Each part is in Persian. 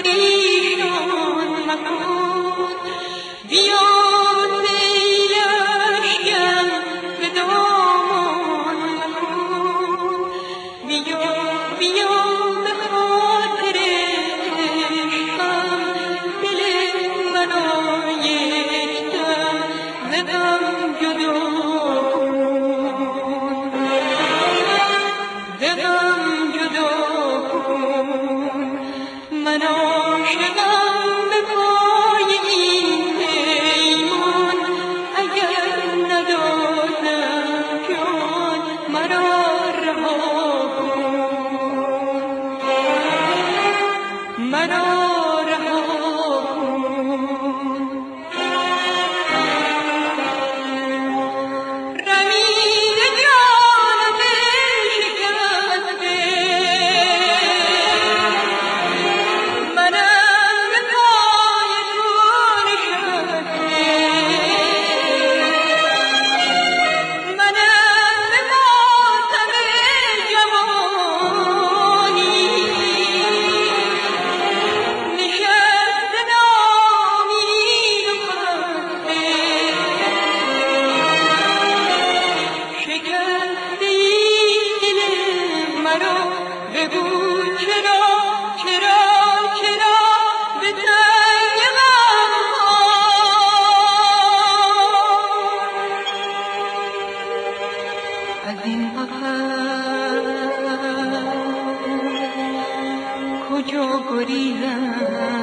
کجا گریزم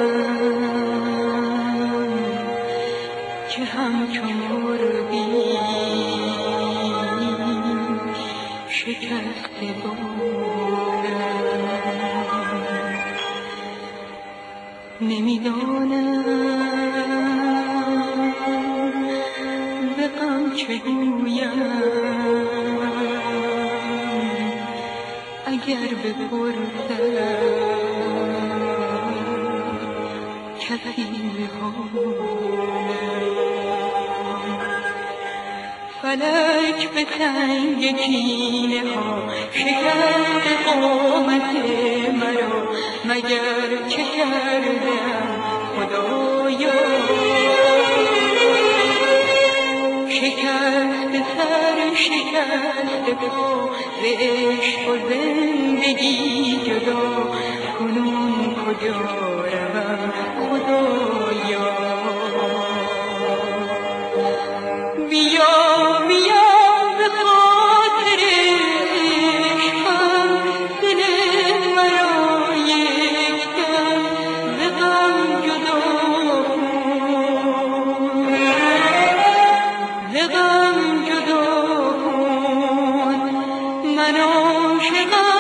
که همچون مرغی شکسته بودم. نمیدانم به غم چه گویم اگر بپرسم کسی فلک به سنگ کینه ها شکست قامت مرا، مگر چه کردم خدایا؟ شکست سر شکست پا ز عشق و زندگی جدا، کنون کجا روم خدایا؟ بیا بیا به خاطر عشقم دل مرا یک دم ز غم جدا کن، ز غم جدا کن. من عاشقم